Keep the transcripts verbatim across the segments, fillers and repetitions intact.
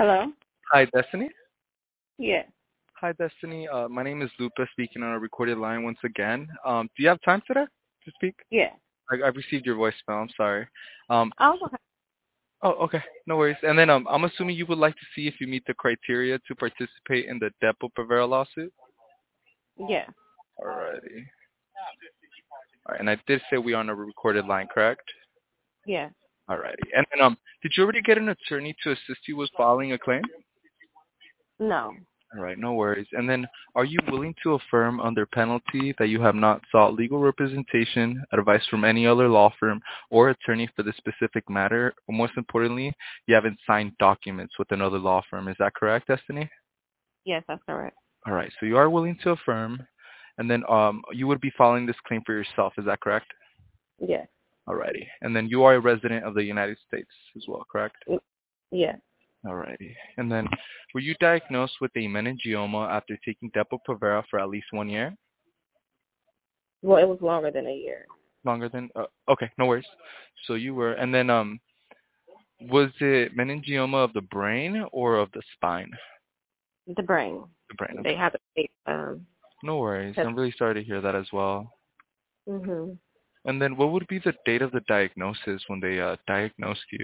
Hello? Hi, Destiny. Yeah. Hi, Destiny. Uh, my name is Lupa, speaking on a recorded line once again. Um, do you have time today to speak? Yeah. I, I received your voicemail. I'm sorry. Um, I was oh, okay, no worries. And then um, I'm assuming you would like to see if you meet the criteria to participate in the Depo-Provera lawsuit. yeah. Alrighty. All right, and I did say we are on a recorded line, correct? Yeah. Alrighty. And then um, did you already get an attorney to assist you with filing a claim? No. All right, no worries. And then, are you willing to affirm under penalty that you have not sought legal representation, advice from any other law firm or attorney for this specific matter, or most importantly, you haven't signed documents with another law firm? Is that correct, Destiny? Yes, that's correct. All right, so you are willing to affirm, and then um, you would be filing this claim for yourself. Is that correct? Yes. Alrighty. And then you are a resident of the United States as well, correct? Mm, Yeah. Alrighty. And then, were you diagnosed with a meningioma after taking Depo-Provera for at least one year? Well, it was longer than a year. Longer than? Uh, okay, no worries. So you were, and then um, was it meningioma of the brain or of the spine? The brain. The brain. They Okay. have a um No worries. test. I'm really sorry to hear that as well. Mhm. And then, what would be the date of the diagnosis when they uh, diagnosed you?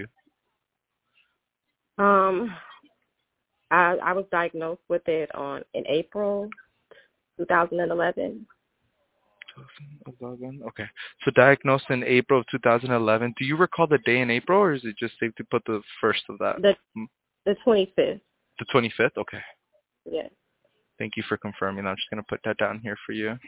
Um I I was diagnosed with it on in April two thousand eleven. twenty eleven. Okay. So diagnosed in April of two thousand eleven. Do you recall the day in April, or is it just safe to put the first of that? The Mm, the twenty fifth. The twenty-fifth? Okay. Yes. Thank you for confirming. I'm just going to put that down here for you.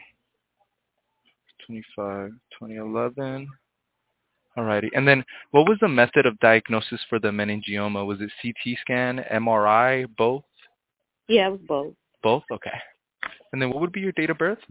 twenty-five, twenty eleven. Alrighty. And then what was the method of diagnosis for the meningioma? Was it C T scan, M R I, both? Yeah, it was both. Both? Okay. And then what would be your date of birth?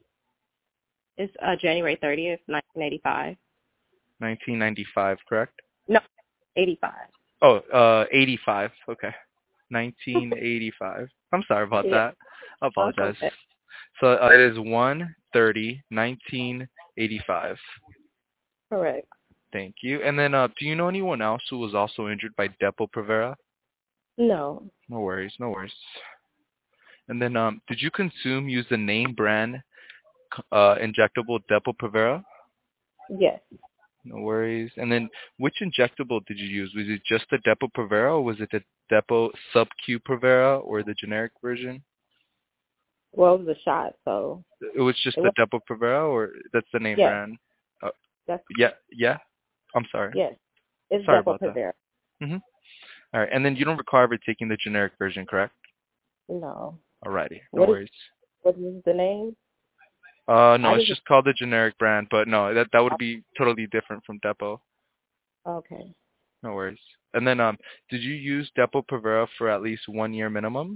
It's uh January thirtieth, nineteen eighty five. nineteen ninety-five, correct? No, eighty five. Oh, uh, eighty-five. Okay. nineteen eighty-five. I'm sorry about Yeah. that. I That's apologize. okay. So uh, it is one thirty, nineteen eighty-five. Correct. Thank you. And then uh, do you know anyone else who was also injured by Depo-Provera? No. No worries, no worries. And then um, did you consume, use the name brand uh, injectable Depo-Provera? Yes. No worries. And then which injectable did you use? Was it just the Depo-Provera, or was it the Depo Sub-Q Provera, or the generic version? Well, it was a shot, so It was just it the was Depo-Provera, or that's the name yes. brand? Uh, That's yeah, yeah. I'm sorry. yes. It's Sorry double about that. Provera. Mhm. All right. And then you don't recall ever taking the generic version, correct? No. Alrighty. No What is worries. what is the name? Uh, no, I it's just just called the generic brand, but no, that that would be totally different from Depo. okay. No worries. And then, um, did you use Depo-Provera for at least one year minimum?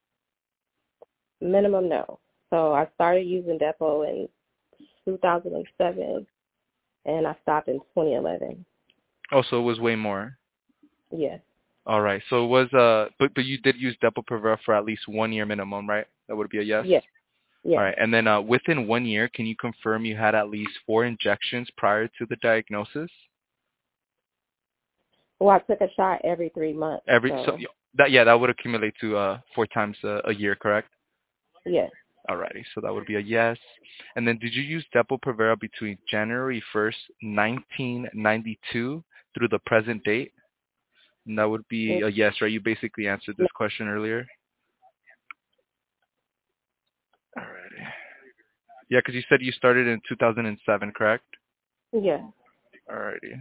Minimum no. So I started using Depo in two thousand seven, and I stopped in twenty eleven. Oh, so it was way more. Yes. All right. So it was uh, but but you did use Depo-Provera for at least one year minimum, right? That would be a yes. Yes. All Yes. right. And then uh, within one year, can you confirm you had at least four injections prior to the diagnosis? Well, I took a shot every three months. Every so So that yeah, that would accumulate to uh four times a, a year, correct? yes. Alrighty, so that would be a yes. And then did you use Depo-Provera between January first, nineteen ninety-two through the present date? And that would be Mm, a yes, right? You basically answered no. this question earlier. Alrighty. Yeah, because you said you started in two thousand seven, correct? Yes. Alrighty.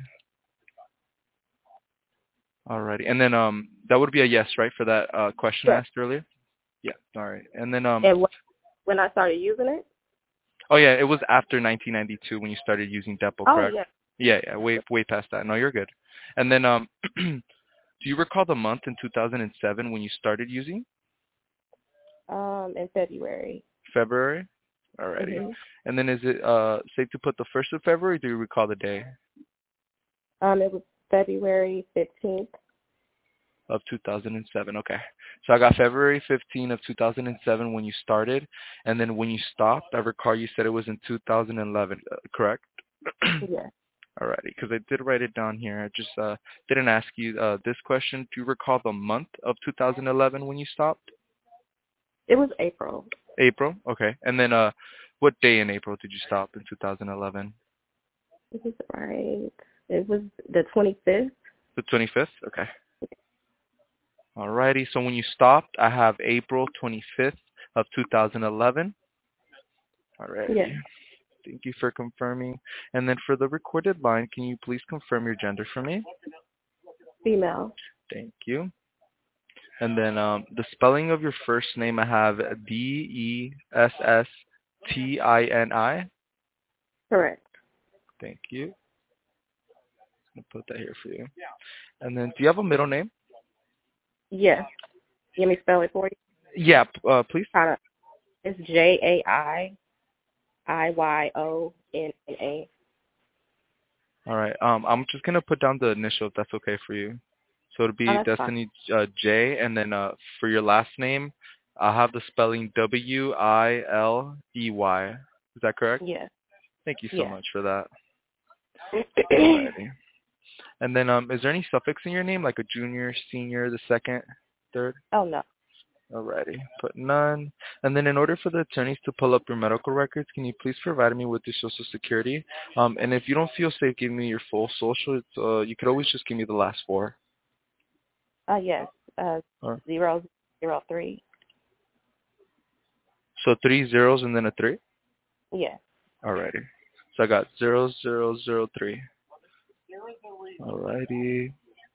Alrighty. And then um that would be a yes, right, for that uh question I Yes. asked earlier? Yeah. Alright. And then um And wh- when I started using it, oh yeah, it was after nineteen ninety-two when you started using Depo, oh correct? yes. Yeah, yeah, way way past that. No, you're good. And then um do you recall the month in two thousand seven when you started using? Um, in February. February? Alrighty. Mhm. And then is it uh safe to put the first of February? Do you recall the day Um, it was February fifteenth. of two thousand seven? Okay. So I got February fifteenth of two thousand seven when you started, and then when you stopped, I recall you said it was in two thousand eleven, uh, correct? Yes. Alrighty, because I did write it down here. I just uh, didn't ask you uh, this question. Do you recall the month of two thousand eleven when you stopped? It was April. April? Okay. And then uh, what day in April did you stop in two thousand eleven? This is right. It was the twenty-fifth. The twenty-fifth? Okay. Alrighty, so when you stopped, I have April twenty-fifth of two thousand eleven. Alrighty. Yes. Thank you for confirming. And then for the recorded line, can you please confirm your gender for me? Female. Thank you. And then um, the spelling of your first name, I have D E S S T I N I. Correct. Thank you. I'll put that here for you. And then do you have a middle name? Yes. You want me to spell it for you? Yeah, uh, please. Kinda. It's J A I I Y O N N A. All right. Um, I'm just going to put down the initial if that's okay for you. So it'll be Oh, that's fine. Destiny uh, J, and then uh, for your last name, I'll have the spelling W I L E Y. Is that correct? Yes. Thank you so Yes. much for that. Alrighty. And then um, is there any suffix in your name, like a junior, senior, the second, third? Oh, no. Alrighty. Put none. And then in order for the attorneys to pull up your medical records, can you please provide me with your social security? Um, and if you don't feel safe giving me your full social, it's, uh, you could always just give me the last four. Uh, yes. Uh, Or, zero zero three. so three zeros and then a three? Yes. Alrighty. So I got zero zero zero three. Alrighty.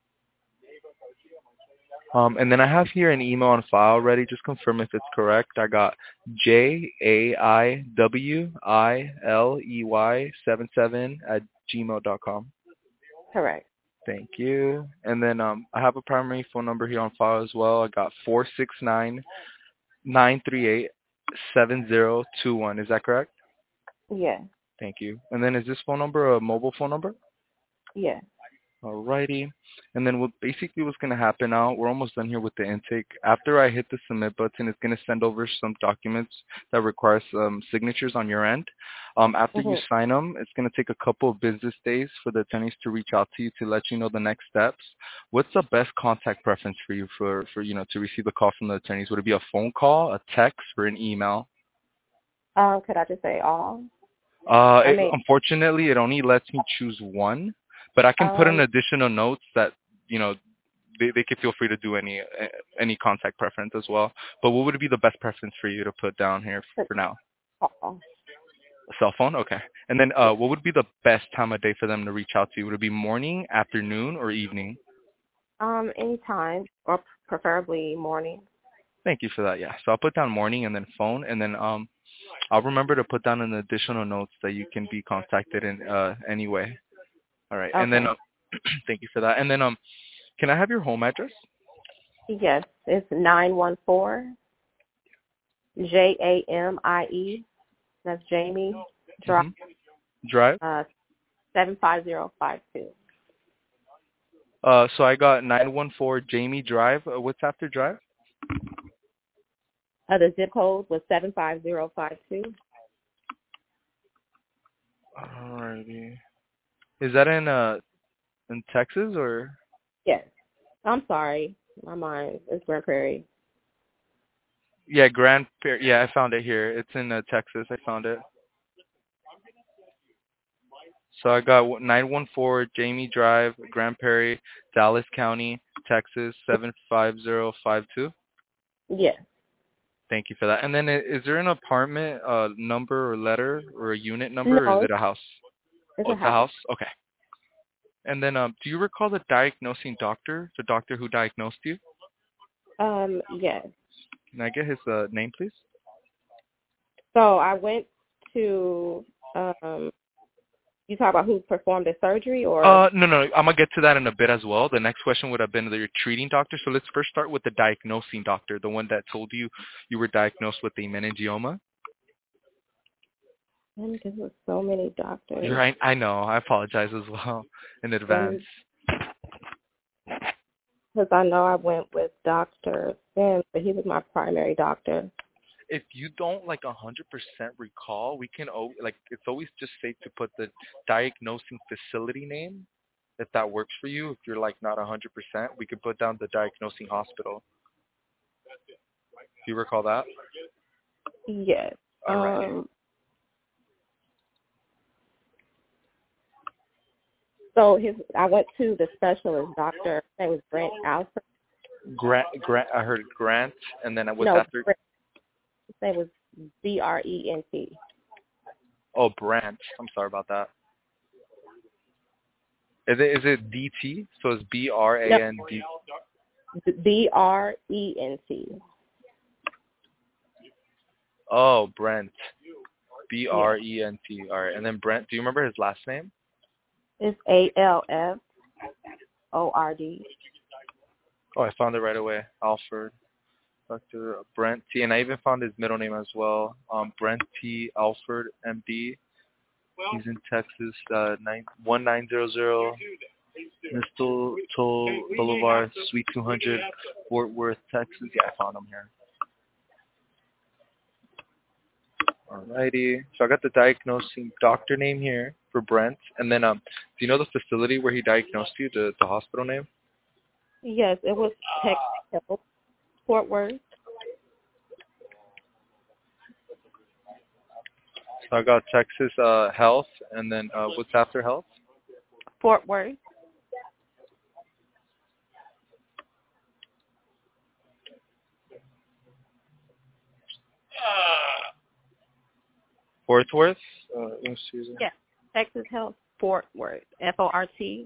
Um, and then I have here an email on file already. Just confirm if it's correct. I got J A I W I L E Y seven seven at gmail dot com. Correct. Thank you. And then um, I have a primary phone number here on file as well. I got four six nine nine three eight seven zero two one. Is that correct? Yes. Thank you. And then is this phone number a mobile phone number? Yes. Alrighty. And then what basically what's going to happen now, we're almost done here with the intake. After I hit the submit button, it's going to send over some documents that require some signatures on your end. Um, after Mm-hmm. you sign them, it's going to take a couple of business days for the attorneys to reach out to you to let you know the next steps. What's the best contact preference for you for, for you know, to receive a call from the attorneys? Would it be a phone call, a text, or an email? Um, could I just say all? Uh, I it, mean, unfortunately, it only lets me choose one. But I can put in um, additional notes that, you know, they, they can feel free to do any uh, any contact preference as well. But what would be the best preference for you to put down here for now? call. A cell phone? Okay. And then uh, what would be the best time of day for them to reach out to you? Would it be morning, afternoon, or evening? Um, anytime, or preferably morning. Thank you for that. Yeah. So I'll put down morning and then phone, and then um, I'll remember to put down an additional notes that you can be contacted in uh, anyway. All right. And then Okay. uh, thank you for that. And then um, can I have your home address? Yes, it's nine one four J A M I E. That's Jamie Drive, Mm-hmm. Drive. uh, seven five zero five two. Uh, so I got nine one four Jamie Drive. Uh, what's after Drive? Uh, the zip code was seven five zero five two. Alrighty. Is that in uh in Texas or? Yes. I'm sorry. My mind is Grand Prairie. Yeah, Grand Prairie. Yeah, I found it here. It's in uh, Texas. I found it. So I got nine one four Jamie Drive, Grand Prairie, Dallas County, Texas seven five zero five two. Yes. Thank you for that. And then i- is there an apartment uh, number or letter or a unit number, or No, is it's, it a house? it's Oh, a it's a house. house? Okay. And then um, do you recall the diagnosing doctor, the doctor who diagnosed you? Um, yes. Can I get his uh, name, please? So I went to, um, you talk about who performed the surgery or? Uh, no, no, I'm gonna get to that in a bit as well. The next question would have been the, your treating doctor. So let's first start with the diagnosing doctor, the one that told you you were diagnosed with a meningioma. Man, because there's so many doctors. You're right. I know. I apologize as well in advance. Because I know I went with Doctor Sim, but he was my primary doctor. if you don't like a hundred percent recall, we can o- like it's always just safe to put the diagnosing facility name if that works for you. If you're like not a hundred percent, we could put down the diagnosing hospital. Do you recall that? Yes. All right. Um. So his, I went to the specialist doctor. His name was Brent Alfred. Grant, Grant. I heard Grant, and then what's No, after? Brent. His name was B R E N T. Oh, Brant. I'm sorry about that. Is it is it D T? So it's B R A N D. B R E N T. Oh, Brent. B R E N T. All right. And then Brent, do you remember his last name? It's A L F O R D. Oh, I found it right away. Alfred. Doctor Brent T. And I even found his middle name as well. Um, Brent T. Alfred, M D. He's in Texas, uh, nine, one nine zero zero Mistle Toll Boulevard, Suite two hundred, Fort Worth, Texas. Yeah, I found him here. Alrighty. So I got the diagnosing doctor name here for Brent. And then, um, do you know the facility where he diagnosed you, the, the hospital name? Yes, it was Texas, Fort Worth. So I got Texas uh, Health, and then uh, what's after Health? Fort Worth. Fort Worth? Uh, excuse me. Yes, Texas Health, Fort Worth. F O R T.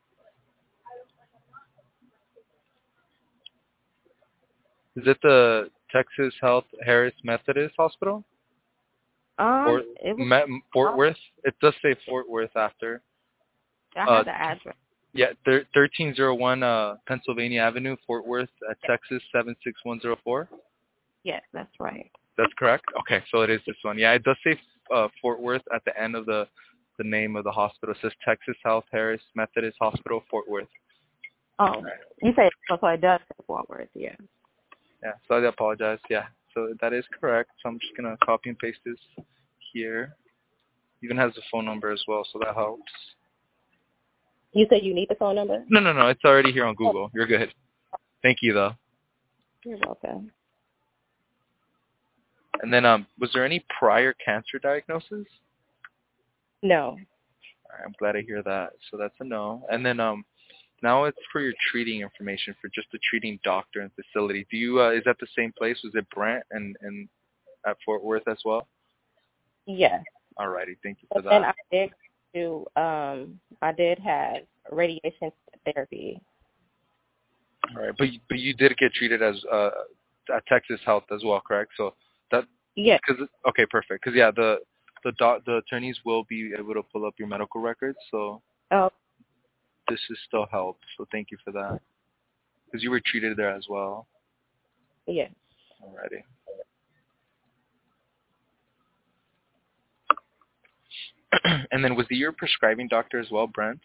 Is it the Texas Health Harris Methodist Hospital? Um, Fort, it was, Me- Fort Worth? It does say Fort Worth after. I Uh, have the address. Yeah, thir- thirteen oh one uh, Pennsylvania Avenue, Fort Worth, uh, Texas seven six one zero four. Yes, that's right. That's correct? Okay, so it is this one. Yeah, it does say uh, Fort Worth at the end of the, the name of the hospital. It says Texas Health Harris Methodist Hospital, Fort Worth. Oh, you say so it does say Fort Worth, yeah. Yeah, so I apologize. Yeah, so that is correct. So I'm just going to copy and paste this here. Even has the phone number as well, so that helps. You said you need the phone number? No, no, no. It's already here on Google. You're good. Thank you, though. You're welcome. And then, um, was there any prior cancer diagnosis? No. All right, I'm glad to hear that. So that's a no. And then, um, now it's for your treating information for just the treating doctor and facility. Do you? Uh, is that the same place? Was it Brent and and at Fort Worth as well? Yes. Alrighty, thank you for And that. I did do. Um, I did have radiation therapy. All right, but you- but you did get treated as uh at Texas Health as well, correct? So that Yes. Cause, okay, perfect. Because yeah, the the doc, the attorneys will be able to pull up your medical records, so Oh, this is still help. So thank you for that. Because you were treated there as well. yes. Alrighty. And then was he your prescribing doctor as well, Brent?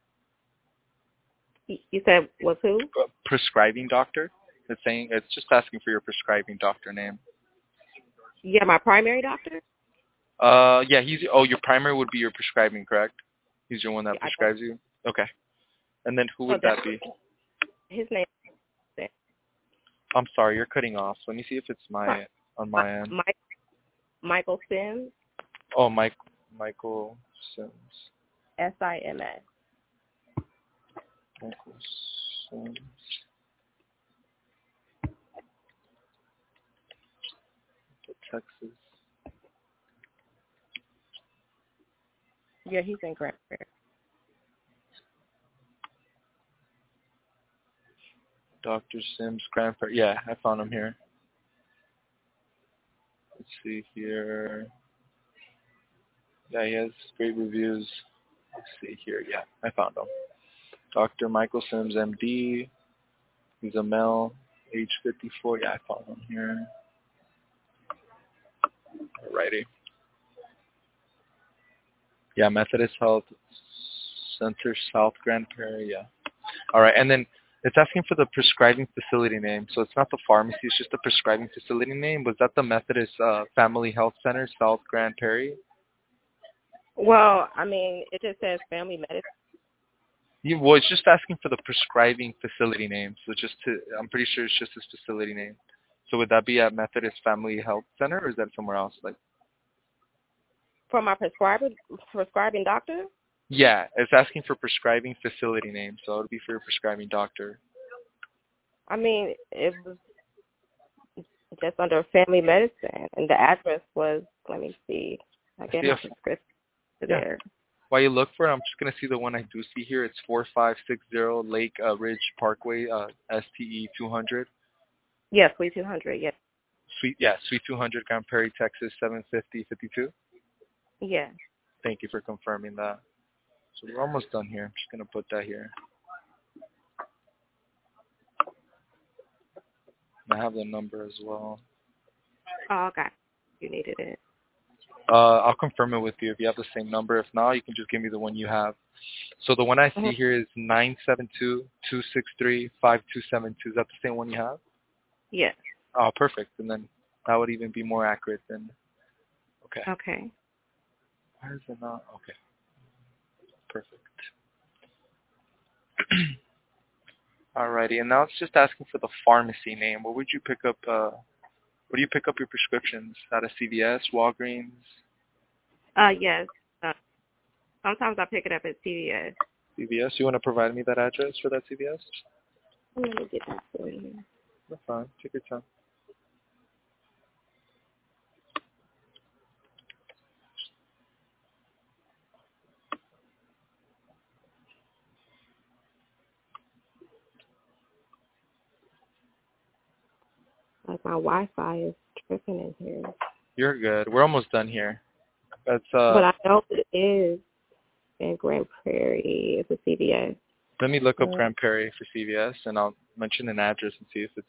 You you said was who? Uh, prescribing doctor? It's saying it's just asking for your prescribing doctor name. Yeah, my primary doctor. Uh, yeah, he's. Oh, your primary would be your prescribing, correct? He's your one that Yeah, I prescribes you. Okay. And then who Oh, would that be? His name. I'm sorry, you're cutting off. Let me see if it's my on my end. Mike. Michael Sims. Oh, Mike. Michael Sims. S I M S. Michael Sims. Texas. Yeah, he's in Grand Prairie. Doctor Sims, Grand Prairie. Yeah, I found him here. Let's see here. Yeah, he has great reviews. Let's see here. Yeah, I found him. Doctor Michael Sims, M D. He's a male, age fifty-four. Yeah, I found him here. Alrighty. Yeah, Methodist Health Center, South Grand Prairie. Yeah. All right, and then It's asking for the prescribing facility name, so it's not the pharmacy. It's just the prescribing facility name. Was that the Methodist uh, Family Health Center, South Grand Prairie? Well, I mean, it just says family medicine. You, well, it's just asking for the prescribing facility name. So just to, I'm pretty sure it's just this facility name. So would that be at Methodist Family Health Center, or is that somewhere else? Like, For my prescriber, prescribing doctor? yeah, it's asking for prescribing facility name, so it would be for your prescribing doctor. I mean, it was just under family medicine, and the address was, let me see, I get See my if- prescription Yeah. there. While you look for it, I'm just going to see the one I do see here. It's four five six zero Lake uh, Ridge Parkway, uh, S T E two hundred. Yes, Suite two hundred, yes. Suite, yeah, Suite two hundred, Grand Prairie, Texas, seven fifty fifty-two. Yes. Thank you for confirming that. So we're almost done here. I'm just going to put that here. I have the number as well. Oh, okay. You needed it. Uh, I'll confirm it with you if you have the same number. If not, you can just give me the one you have. So the one I see Mhm. here is nine seven two, two six three, five two seven two. Is that the same one you have? Yes. Oh, perfect. And then that would even be more accurate than, okay. Okay. Why is it not? Okay. Perfect. Alrighty, and now it's just asking for the pharmacy name. Where would you pick up, uh, where do you pick up your prescriptions? At a C V S, Walgreens? Uh, yes. Uh, sometimes I pick it up at C V S. C V S? You want to provide me that address for that C V S? Let me get that for you. That's fine. Take your time. Like my Wi-Fi is tripping in here. You're good. We're almost done here. That's, uh, But I know it is in Grand Prairie. It's a C V S. let me look up Uh, Grand Prairie for C V S, and I'll mention an address and see if it's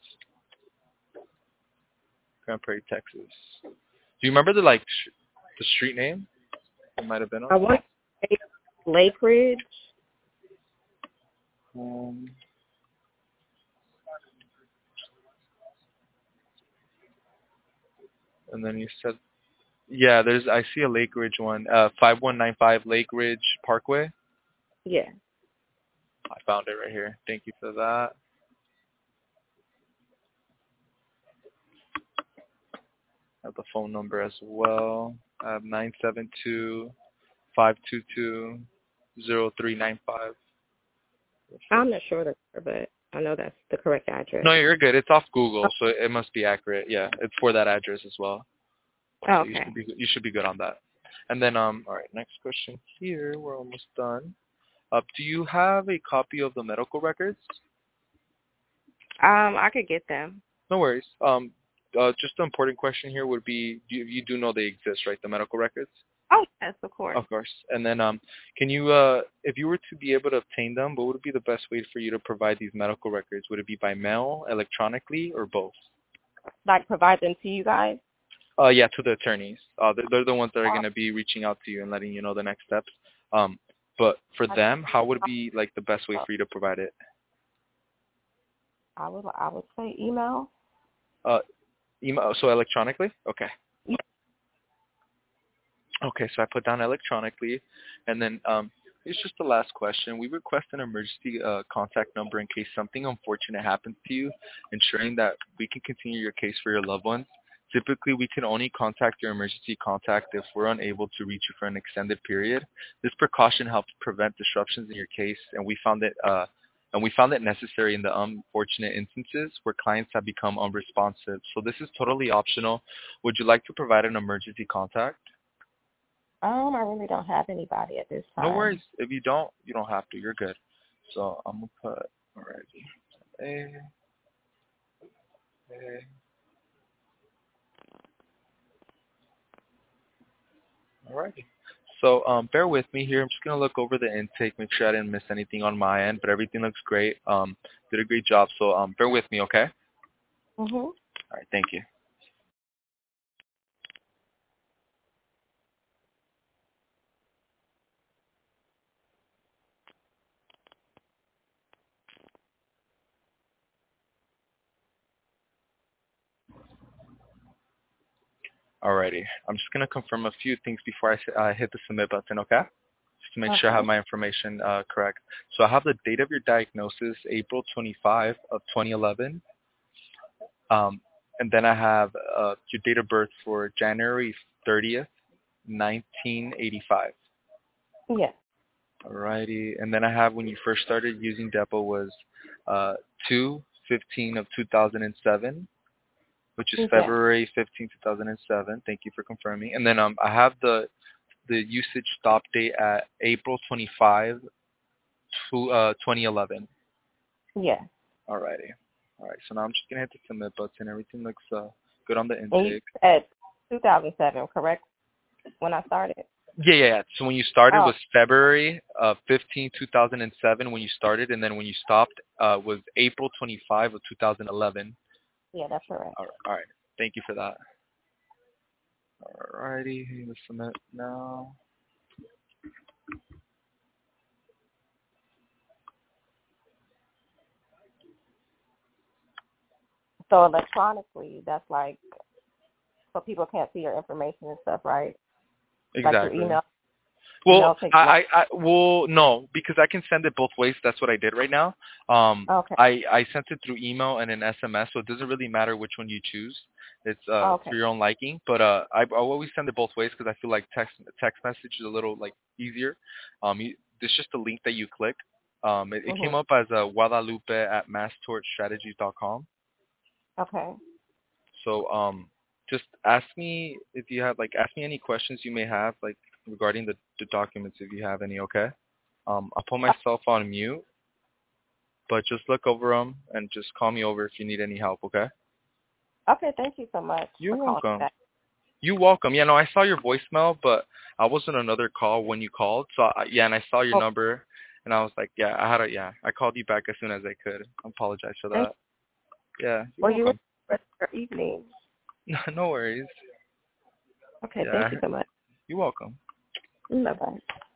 Grand Prairie, Texas. Do you remember the, like, sh- the street name it might have been on? I want to say Lake Ridge. Um, and then you said, yeah, there's, I see a Lake Ridge one, uh, five one nine five Lake Ridge Parkway. Yeah. I found it right here. Thank you for that. I have the phone number as well. I have nine seven two, five two two, zero three nine five. I'm not sure, the, but I know that's the correct address. No, you're good. It's off Google, so it must be accurate. Yeah, it's for that address as well. Oh, So you okay. should be you should be good on that. And then um, all right, next question here. We're almost done. Uh, do you have a copy of the medical records? Um, I could get them. No worries. Um, uh, just the important question here would be: you, you do know they exist, right? The medical records. Oh, yes, of course. Of course. And then, um, can you, uh, if you were to be able to obtain them, what would be the best way for you to provide these medical records? Would it be by mail, electronically, or both? Like provide them to you guys? Uh, yeah, to the attorneys. Uh, they're, they're the ones that are going to be reaching out to you and letting you know the next steps. Um, but for them, how would it be like the best way for you to provide it? I would I would say email. Uh, email. So electronically? Okay. Yeah. Okay, so I put down electronically, and then um, it's just the last question. We request an emergency uh, contact number in case something unfortunate happens to you, ensuring that we can continue your case for your loved ones. Typically, we can only contact your emergency contact if we're unable to reach you for an extended period. This precaution helps prevent disruptions in your case, and we found it uh, and we found it necessary in the unfortunate instances where clients have become unresponsive. So this is totally optional. Would you like to provide an emergency contact? Um, I really don't have anybody at this time. No worries. If you don't, you don't have to. You're good. So I'm gonna put alrighty. A, A. Alrighty. So um, bear with me here. I'm just gonna look over the intake, make sure I didn't miss anything on my end, but everything looks great. Um, did a great job. So um, bear with me, okay? Mhm. All right. Thank you. Alrighty. I'm just gonna confirm a few things before I s- uh, hit the submit button, okay? Just to make sure I have Okay. my information uh, correct. So I have the date of your diagnosis, April twenty-fifth of twenty eleven. Um, and then I have uh, your date of birth for January thirtieth, nineteen eighty-five. Yes. Alrighty. And then I have when you first started using Depo was uh, two fifteen of two thousand seven, which is Yes. February fifteenth, two thousand seven. Thank you for confirming. And then um, I have the the usage stop date at April twenty-fifth, to, uh, twenty eleven. Yes. Alrighty. Alright, so now I'm just going to hit the submit button. Everything looks uh, good on the And you intake. said two thousand seven, correct? When I started? Yeah, yeah, yeah. So when you started Oh, was February uh, fifteenth, two thousand seven when you started, and then when you stopped uh, was April twenty-fifth of two thousand eleven. yeah, that's correct. Alright, alright. Thank you for that. Alrighty, hitting the submit now. So electronically, that's like, so people can't see your information and stuff, right? Like your Exactly. email. Well, email takes I, like, I, I, well, no, because I can send it both ways. That's what I did right now. Um, okay. I, I sent it through email and an S M S, so it doesn't really matter which one you choose. It's uh Okay. for your own liking. But uh, I, I always send it both ways because I feel like text text message is a little like easier. Um, you, it's just a link that you click. Um, it, it Mhm. came up as a Guadalupe at mass torch strategies dot com. Okay. So um, just ask me if you have like ask me any questions you may have like regarding the, the documents if you have any. Okay. Um, I'll put myself on mute, but just look over them and just call me over if you need any help. Okay. Okay. Thank you so much You're for calling welcome. back. You're welcome. Yeah, no, I saw your voicemail, but I was on another call when you called. So I, yeah, and I saw your Oh, number, and I was like, yeah, I had a yeah. I called you back as soon as I could. I apologize for thank that. Yeah, you're Well, you welcome. rest of your evening. No worries. Okay. Yeah, Thank you so much. you're welcome. Bye bye.